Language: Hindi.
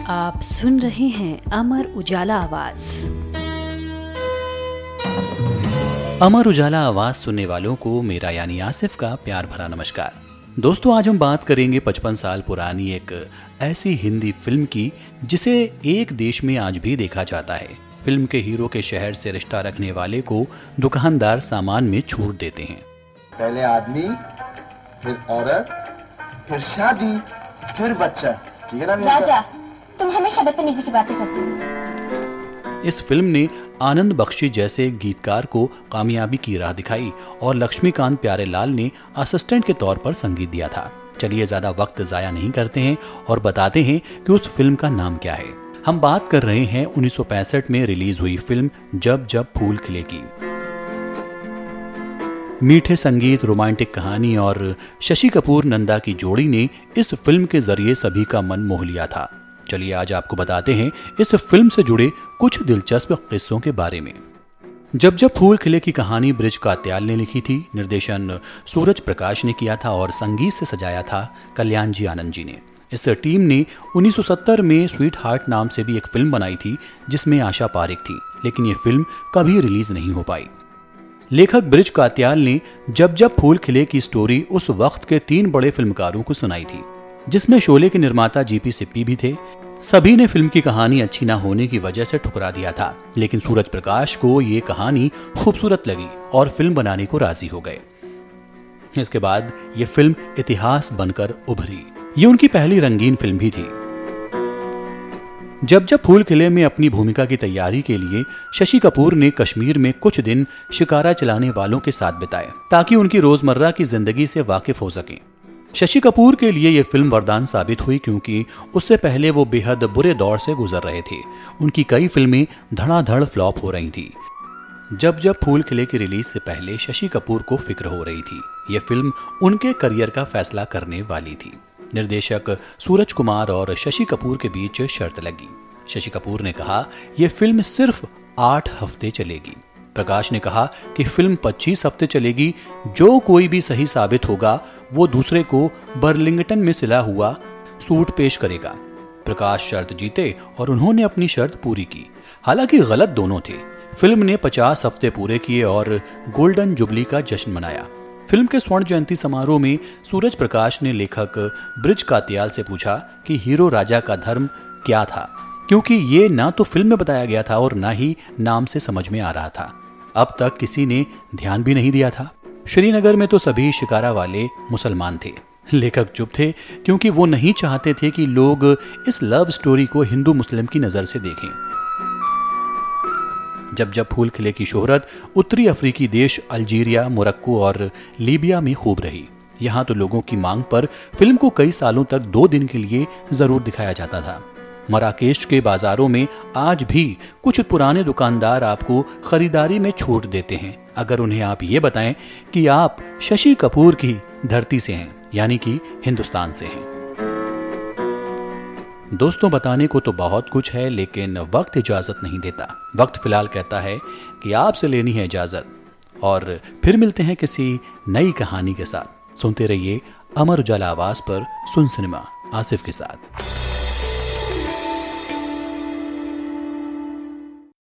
आप सुन रहे हैं अमर उजाला आवाज। अमर उजाला आवाज सुनने वालों को मेरा यानी आसिफ का प्यार भरा नमस्कार। दोस्तों, आज हम बात करेंगे 55 साल पुरानी एक ऐसी हिंदी फिल्म की जिसे एक देश में आज भी देखा जाता है। फिल्म के हीरो के शहर से रिश्ता रखने वाले को दुकानदार सामान में छूट देते हैं। पहले आदमी, फिर औरत, फिर शादी, फिर बच्चा। ठीक है ना राजा, तुम हमेशा बदतमीजी की बातें करते हो। इस फिल्म ने आनंद बख्शी जैसे गीतकार को कामयाबी की राह दिखाई और लक्ष्मीकांत प्यारेलाल ने असिस्टेंट के तौर पर संगीत दिया था। चलिए ज्यादा वक्त जाया नहीं करते हैं और बताते हैं कि उस फिल्म का नाम क्या है। हम बात कर रहे हैं 1965 में रिलीज हुई फिल्म जब जब फूल खिले की। मीठे संगीत, रोमांटिक कहानी और शशि कपूर नंदा की जोड़ी ने इस फिल्म के जरिए सभी का मन मोह लिया था। चलिए आज आपको बताते हैं इस फिल्म से जुड़े कुछ दिलचस्प किस्सों के बारे में। जब जब फूल खिले की कहानी ब्रिज कात्याल ने लिखी थी, निर्देशन सूरज प्रकाश ने किया था और संगीत से सजाया था कल्याण जी आनंद जी ने। इस टीम ने 1970 में स्वीट हार्ट नाम से भी एक फिल्म बनाई थी जिसमें आशा पारेख थी, लेकिन ये फिल्म कभी रिलीज नहीं हो पाई। लेखक ब्रिज कात्याल ने जब जब फूल खिले की स्टोरी उस वक्त के 3 बड़े फिल्मकारों को सुनाई थी, जिसमें शोले के निर्माता जीपी सिप्पी भी थे। सभी ने फिल्म की कहानी अच्छी ना होने की वजह से ठुकरा दिया था, लेकिन सूरज प्रकाश को ये कहानी खूबसूरत लगी और फिल्म बनाने को राजी हो गए। इसके बाद ये फिल्म इतिहास बनकर उभरी। ये उनकी पहली रंगीन फिल्म भी थी। जब जब फूल खिले में अपनी भूमिका की तैयारी के लिए शशि कपूर ने कश्मीर में कुछ दिन शिकारा चलाने वालों के साथ बिताए ताकि उनकी रोजमर्रा की जिंदगी से वाकिफ हो सकें। शशि कपूर के लिए यह फिल्म वरदान साबित हुई क्योंकि उससे पहले वो बेहद बुरे दौर से गुजर रहे थे। उनकी कई फिल्में धड़ाधड़ फ्लॉप हो रही थी। जब जब फूल खिले की रिलीज से पहले शशि कपूर को फिक्र हो रही थी। यह फिल्म उनके करियर का फैसला करने वाली थी। निर्देशक सूरज कुमार और शशि कपूर के बीच शर्त लगी। शशि कपूर ने कहा यह फिल्म सिर्फ 8 हफ्ते चलेगी। प्रकाश ने कहा कि फिल्म 25 हफ्ते चलेगी। जो कोई भी सही साबित होगा वो दूसरे को बर्लिंगटन में सिला हुआ सूट पेश करेगा। प्रकाश शर्त जीते और उन्होंने अपनी शर्त पूरी की। हालांकि गलत दोनों थे। फिल्म ने 50 हफ्ते पूरे किए और गोल्डन जुबली का जश्न मनाया। फिल्म के स्वर्ण जयंती समारोह में सूरज प्रकाश ने लेखक ब्रिज कात्याल से पूछा कि हीरो राजा का धर्म क्या था, क्योंकि ये ना तो फिल्म में बताया गया था और ना ही नाम से समझ में आ रहा था। अब तक किसी ने ध्यान भी नहीं दिया था। श्रीनगर में तो सभी शिकारा वाले मुसलमान थे। लेखक चुप थे क्योंकि वो नहीं चाहते थे कि लोग इस लव स्टोरी को हिंदू मुस्लिम की नजर से देखें। जब जब फूल खिले की शोहरत उत्तरी अफ्रीकी देश अल्जीरिया, मोरक्को और लीबिया में खूब रही। यहाँ तो लोगों की मांग पर फिल्म को कई सालों तक 2 दिन के लिए जरूर दिखाया जाता था। मराकेश के बाजारों में आज भी कुछ पुराने दुकानदार आपको खरीदारी में छूट देते हैं अगर उन्हें आप ये बताएं कि आप शशि कपूर की धरती से हैं, यानी कि हिंदुस्तान से हैं। दोस्तों, बताने को तो बहुत कुछ है, लेकिन वक्त इजाजत नहीं देता। वक्त फिलहाल कहता है कि आपसे लेनी है इजाजत और फिर मिलते हैं किसी नई कहानी के साथ। सुनते रहिए अमर उजाला आवाज पर सुन सिनेमा आसिफ के साथ।